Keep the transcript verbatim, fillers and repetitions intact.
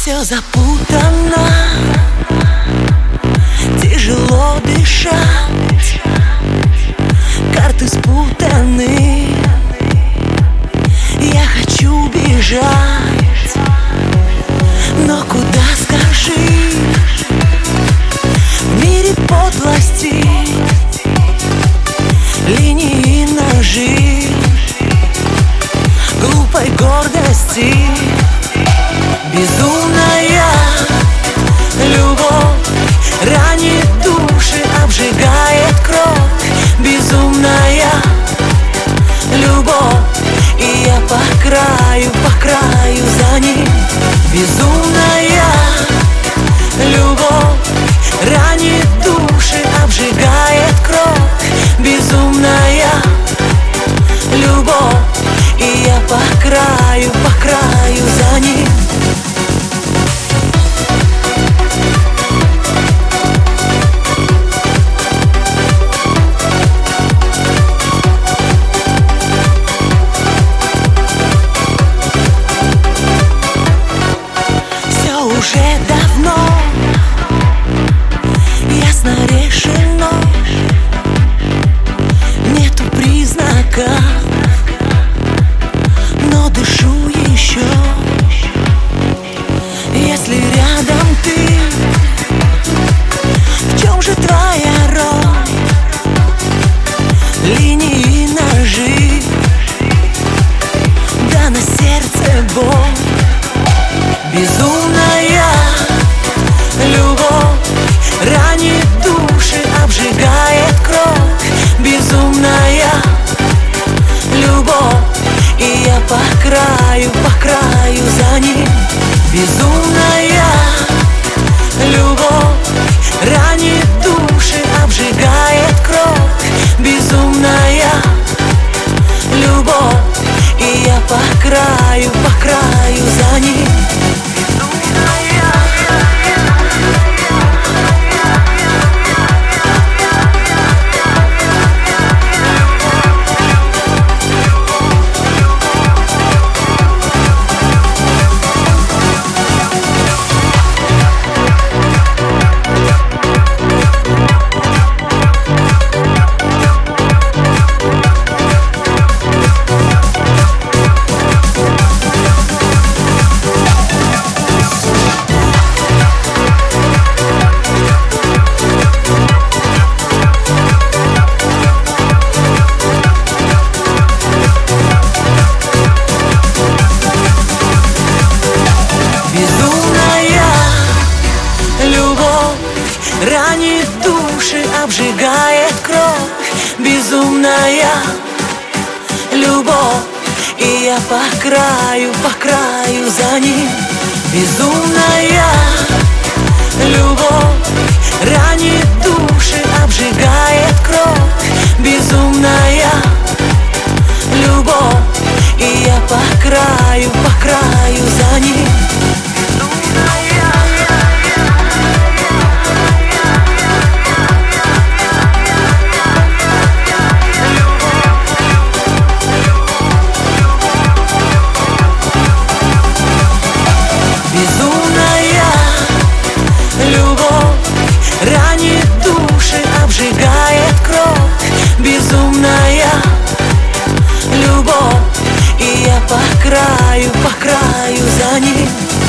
Все запутано, тяжело дышать, карты спутаны. Я хочу бежать, но куда, скажи? В мире подлости, линии, ножи, глупой гордости. Безумная любовь ранит души, обжигает кровь. Безумная любовь, и я по краю, по краю за ним. Безумная любовь ранит души, обжигает кровь. Безумная любовь, и я по краю, по краю за ним. Уже давно ясно решено, нету признаков, но дышу еще. Если рядом ты, в чем же твоя роль? Линии, ножи, да на сердце боль. Безумная любовь ранит души, обжигает кровь. Безумная любовь, и я по краю, по краю за ним. Безумная любовь ранит души, обжигает кровь. Безумная любовь, и я по краю, по краю за ним. Ранит души, обжигает кровь. Безумная любовь, и я по краю, по краю за ним. Безумная любовь ранит души, обжигает кровь. Безумная любовь, и я по краю, по краю за ним. Ранит души, обжигает кровь. Безумная любовь, и я по краю, по краю за ним.